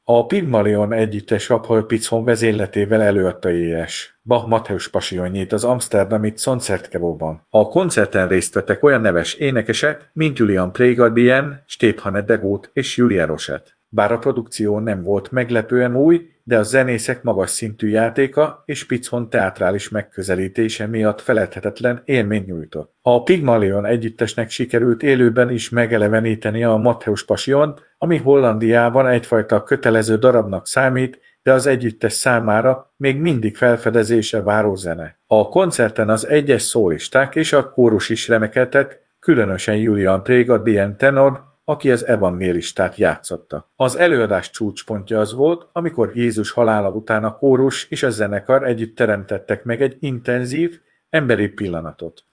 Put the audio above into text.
A Pygmalion együttes Raphael Picon vezényletével előadta Éjes Bach Matthäus Passionjét az amszterdami Concertgebouwban. A koncerten részt vettek olyan neves énekesek, mint Julian Pregardien, Stefan de Groot és Julia Rochette. Bár a produkció nem volt meglepően új, de a zenészek magas szintű játéka és Picon teátrális megközelítése miatt feledhetetlen élményt nyújtott. A Pygmalion együttesnek sikerült élőben is megeleveníteni a Matthäus Passiont, ami Hollandiában egyfajta kötelező darabnak számít, de az együttes számára még mindig felfedezése váró zene. A koncerten az egyes szólisták és a kórus is remekeltek, különösen Julian Pregardien tenor, aki az evangélistát játszotta. Az előadás csúcspontja az volt, amikor Jézus halála után a kórus és a zenekar együtt teremtettek meg egy intenzív, emberi pillanatot.